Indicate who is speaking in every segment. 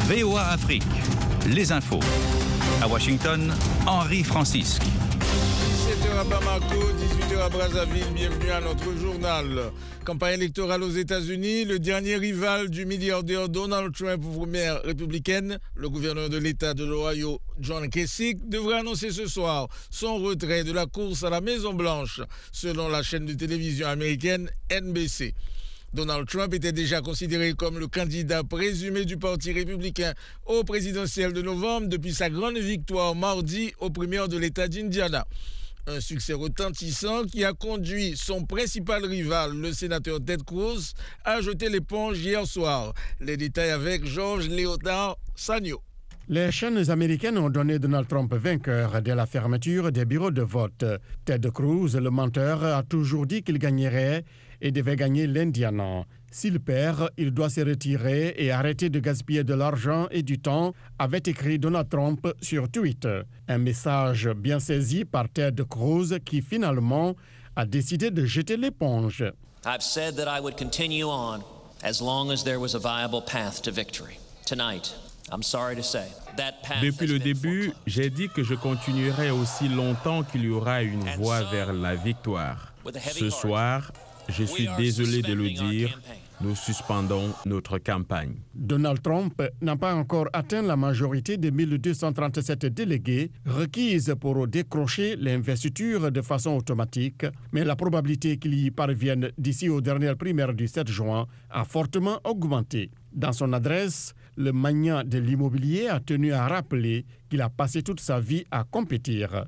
Speaker 1: VOA Afrique, les infos. À Washington, Henri Francisque.
Speaker 2: 17h à Bamako, 18h à Brazzaville, bienvenue à notre journal. Campagne électorale aux États-Unis, le dernier rival du milliardaire Donald Trump aux primaires républicaines, le gouverneur de l'État de l'Ohio, John Kasich, devrait annoncer ce soir son retrait de la course à la Maison-Blanche, selon la chaîne de télévision américaine NBC. Donald Trump était déjà considéré comme le candidat présumé du Parti républicain au présidentiel de novembre depuis sa grande victoire mardi aux primaires de l'État d'Indiana. Un succès retentissant qui a conduit son principal rival, le sénateur Ted Cruz, à jeter l'éponge hier soir. Les détails avec Georges Léotard Sagno.
Speaker 3: Les chaînes américaines ont donné Donald Trump vainqueur dès la fermeture des bureaux de vote. Ted Cruz, le menteur, a toujours dit qu'il gagnerait et devait gagner l'Indiana. S'il perd, il doit se retirer et arrêter de gaspiller de l'argent et du temps, avait écrit Donald Trump sur Twitter. Un message bien saisi par Ted Cruz qui finalement a décidé de jeter l'éponge.
Speaker 4: I've said that I would continue on as long as there was a viable path to victory. Tonight, I'm sorry to say, that path
Speaker 5: Depuis le début, j'ai dit que je continuerai aussi longtemps qu'il y aura une voie vers la victoire. Ce soir, je suis désolé de le dire, nous suspendons notre campagne.
Speaker 3: Donald Trump n'a pas encore atteint la majorité des 1237 délégués requises pour décrocher l'investiture de façon automatique, mais la probabilité qu'il y parvienne d'ici aux dernières primaires du 7 juin a fortement augmenté. Dans son adresse, le magnat de l'immobilier a tenu à rappeler qu'il a passé toute sa vie à compétir.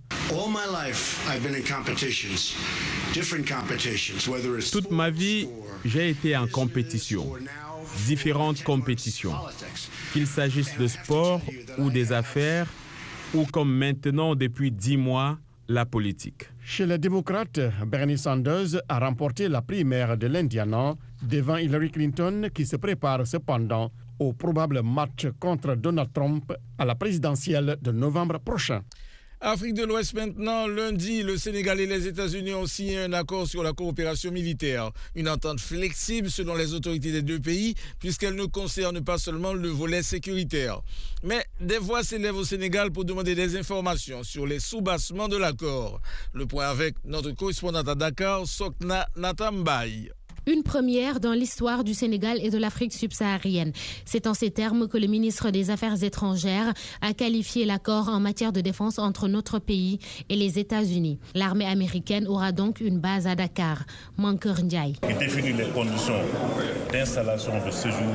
Speaker 5: Toute ma vie, j'ai été en compétition, différentes compétitions, qu'il s'agisse de sport ou des affaires, ou comme maintenant depuis 10 mois, la politique.
Speaker 3: Chez les démocrates, Bernie Sanders a remporté la primaire de l'Indiana devant Hillary Clinton qui se prépare cependant au probable match contre Donald Trump à la présidentielle de novembre prochain.
Speaker 2: Afrique de l'Ouest maintenant, lundi, le Sénégal et les États-Unis ont signé un accord sur la coopération militaire. Une entente flexible selon les autorités des deux pays, puisqu'elle ne concerne pas seulement le volet sécuritaire. Mais des voix s'élèvent au Sénégal pour demander des informations sur les soubassements de l'accord. Le point avec notre correspondante à Dakar, Sokna Natambaye.
Speaker 6: Une première dans l'histoire du Sénégal et de l'Afrique subsaharienne. C'est en ces termes que le ministre des Affaires étrangères a qualifié l'accord en matière de défense entre notre pays et les États-Unis. L'armée américaine aura donc une base à Dakar. Mankeur Ndiaye.
Speaker 7: Il définit les conditions d'installation de séjour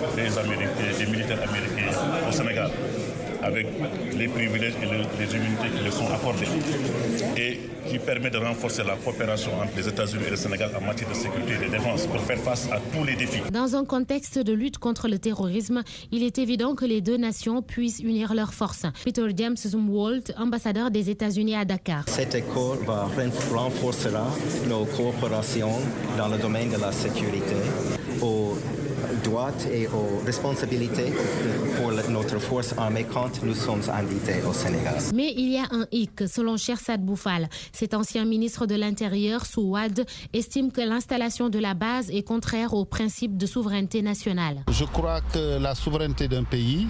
Speaker 7: des militaires américains au Sénégal, avec les privilèges et les immunités qui leur sont accordées, et qui permet de renforcer la coopération entre les États-Unis et le Sénégal en matière de sécurité et de défense pour faire face à tous les défis.
Speaker 6: Dans un contexte de lutte contre le terrorisme, il est évident que les deux nations puissent unir leurs forces. Peter James Zumwalt, ambassadeur des États-Unis à Dakar.
Speaker 8: Cet accord renforcera nos coopérations dans le domaine de la sécurité, aux droits et aux responsabilités pour notre force armée quand nous sommes invités au Sénégal.
Speaker 6: Mais il y a un hic, selon Chersad Boufal. Cet ancien ministre de l'Intérieur, sous Wade, estime que l'installation de la base est contraire au principe de souveraineté nationale.
Speaker 9: Je crois que la souveraineté d'un pays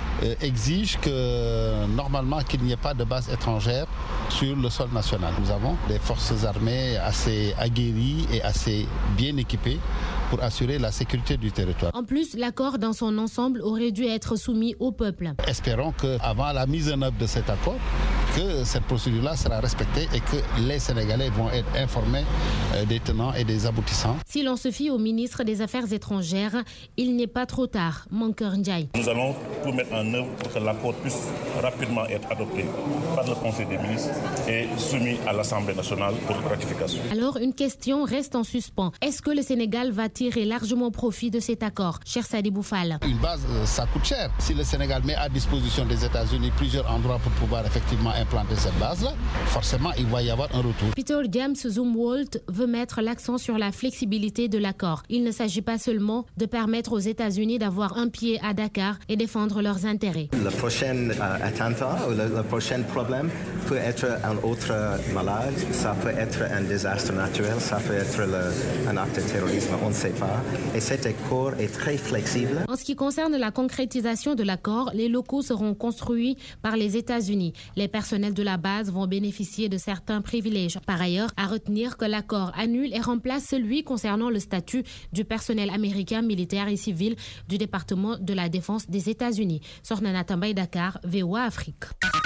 Speaker 9: exige que normalement qu'il n'y ait pas de base étrangère sur le sol national. Nous avons des forces armées assez aguerries et assez bien équipées pour assurer la sécurité du territoire.
Speaker 6: En plus, l'accord dans son ensemble aurait dû être soumis au peuple.
Speaker 9: Espérons qu'avant la mise en œuvre de cet accord, que cette procédure-là sera respectée et que les Sénégalais vont être informés des tenants et des aboutissants.
Speaker 6: Si l'on se fie au ministre des Affaires étrangères, il n'est pas trop tard. Mankeur Ndiaye.
Speaker 7: Nous allons tout mettre en œuvre pour que l'accord puisse rapidement être adopté par le Conseil des ministres et soumis à l'Assemblée nationale pour ratification.
Speaker 6: Alors, une question reste en suspens. Est-ce que le Sénégal va tirer largement profit de cet accord? Cher Sadi Boufal.
Speaker 9: Une base, ça coûte cher. Si le Sénégal met à disposition des États-Unis plusieurs endroits pour pouvoir effectivement implanter cette base-là, forcément, il va y avoir un retour.
Speaker 6: Peter James Zumwalt veut mettre l'accent sur la flexibilité de l'accord. Il ne s'agit pas seulement de permettre aux États-Unis d'avoir un pied à Dakar et défendre défendre leurs intérêts.
Speaker 8: Le prochain attentat ou le prochain problème peut être un autre malade, ça peut être un désastre naturel, ça peut être un acte de terrorisme, on ne sait pas. Et cet accord est très flexible.
Speaker 6: En ce qui concerne la concrétisation de l'accord, les locaux seront construits par les États-Unis. Les personnels de la base vont bénéficier de certains privilèges. Par ailleurs, à retenir que l'accord annule et remplace celui concernant le statut du personnel américain, militaire et civil du département de la défense des États-Unis. Sornana Tambay, Dakar, VOA Afrique.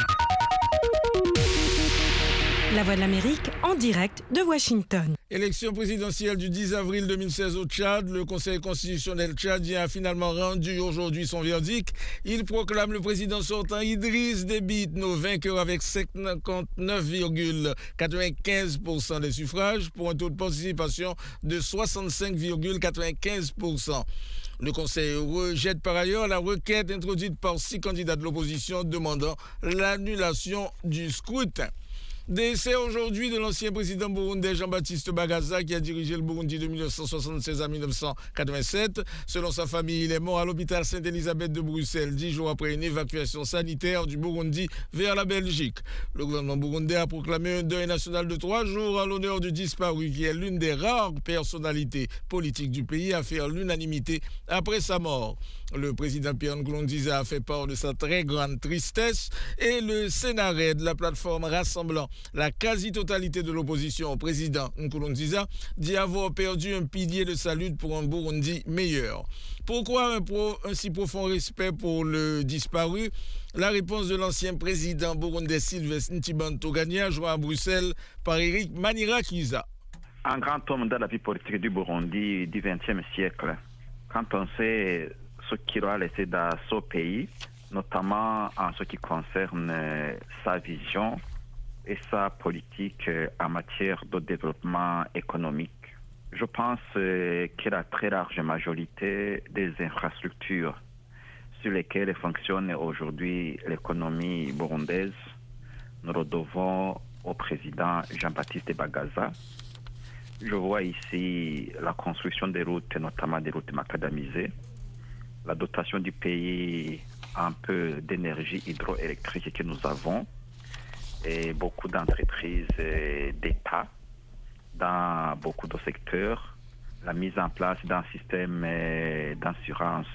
Speaker 10: La Voix de l'Amérique en direct de Washington.
Speaker 2: Élection présidentielle du 10 avril 2016 au Tchad. Le Conseil constitutionnel tchadien a finalement rendu aujourd'hui son verdict. Il proclame le président sortant Idriss Déby Itno vainqueur avec 59,95% des suffrages pour un taux de participation de 65,95%. Le Conseil rejette par ailleurs la requête introduite par 6 candidats de l'opposition demandant l'annulation du scrutin. Décès aujourd'hui de l'ancien président burundais Jean-Baptiste Bagaza qui a dirigé le Burundi de 1976 à 1987. Selon sa famille, il est mort à l'hôpital Sainte-Élisabeth de Bruxelles 10 jours après une évacuation sanitaire du Burundi vers la Belgique. Le gouvernement burundais a proclamé un deuil national de 3 jours en l'honneur du disparu qui est l'une des rares personnalités politiques du pays à faire l'unanimité après sa mort. Le président Pierre Nkurunziza a fait part de sa très grande tristesse et le Sénarède, la plateforme rassemblant la quasi-totalité de l'opposition au président Nkurunziza, dit avoir perdu un pilier de sa lutte pour un Burundi meilleur. Pourquoi un si profond respect pour le disparu? La réponse de l'ancien président burundais Sylvestre Ntibantunganya, joint à Bruxelles par Eric Manirakiza.
Speaker 11: Un grand homme dans la vie politique du Burundi du XXe siècle. Quand on sait ce qu'il a laissé dans ce pays, notamment en ce qui concerne sa vision et sa politique en matière de développement économique. Je pense que la très large majorité des infrastructures sur lesquelles fonctionne aujourd'hui l'économie burundaise, nous le devons au président Jean-Baptiste Bagaza. Je vois ici la construction des routes, notamment des routes macadamisées, la dotation du pays un peu d'énergie hydroélectrique que nous avons et beaucoup d'entreprises d'État dans beaucoup de secteurs, la mise en place d'un système d'assurance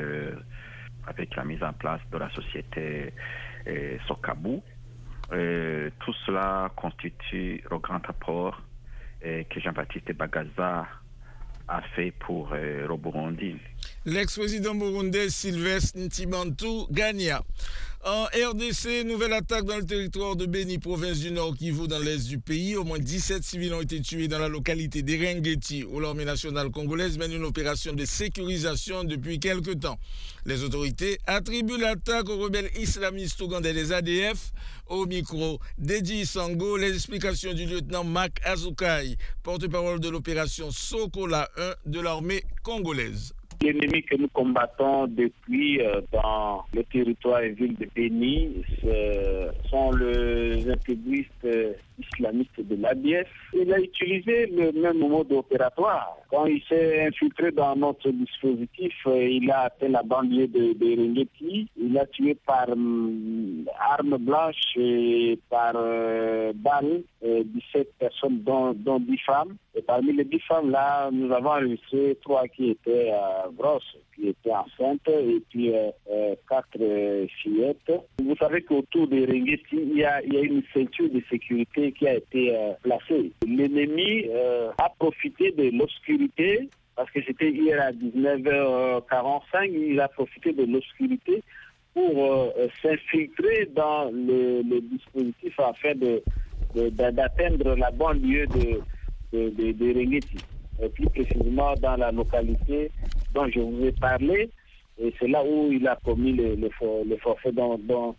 Speaker 11: avec la mise en place de la société Sokabu. Tout cela constitue le grand apport que Jean-Baptiste Bagaza a fait pour le Burundi.
Speaker 2: L'ex-président burundais Sylvestre Ntibantunganya. En RDC, nouvelle attaque dans le territoire de Beni, province du Nord Kivu, dans l'est du pays. Au moins 17 civils ont été tués dans la localité d'Erengeti, où l'armée nationale congolaise mène une opération de sécurisation depuis quelque temps. Les autorités attribuent l'attaque aux rebelles islamistes ougandais des ADF. Au micro d'Edi Sango, les explications du lieutenant Mac Azukai, porte-parole de l'opération Sokola 1 de l'armée congolaise.
Speaker 12: L'ennemi que nous combattons depuis dans le territoire et ville de Beni sont les intégristes islamistes de l'ADF. Il a utilisé le même mode opératoire. Quand il s'est infiltré dans notre dispositif, il a atteint la banlieue de Rengeti. Il a tué par arme blanche et par balle 17 personnes, dont 10 femmes. Et parmi les 10 femmes, là, nous avons enregistré 3 qui étaient grosses, qui étaient enceintes, et puis 4 fillettes. Vous savez qu'autour de Rengeti, il y a une ceinture de sécurité qui a été placée. L'ennemi a profité de l'obscurité, parce que c'était hier à 19h45, il a profité de l'obscurité pour s'infiltrer dans le dispositif afin d'atteindre la banlieue de Rengeti, plus précisément dans la localité dont je vous ai parlé, et c'est là où il a commis le forfait dont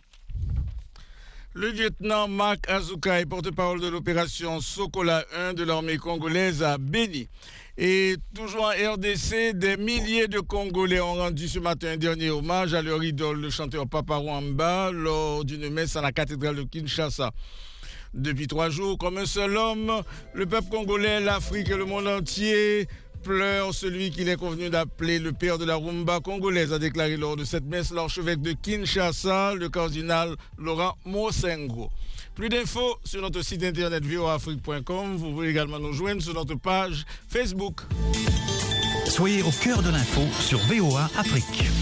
Speaker 2: Le lieutenant Marc Azukai, porte-parole de l'opération Sokola 1 de l'armée congolaise à Beni. Et toujours en RDC, des milliers de Congolais ont rendu ce matin un dernier hommage à leur idole, le chanteur Papa Wemba, lors d'une messe à la cathédrale de Kinshasa. Depuis 3 jours, comme un seul homme, le peuple congolais, l'Afrique et le monde entier pleure celui qu'il est convenu d'appeler le père de la rumba congolaise, a déclaré lors de cette messe l'archevêque de Kinshasa, le cardinal Laurent Mosengo. Plus d'infos sur notre site internet voaafrique.com. Vous pouvez également nous joindre sur notre page Facebook.
Speaker 1: Soyez au cœur de l'info sur VOA Afrique.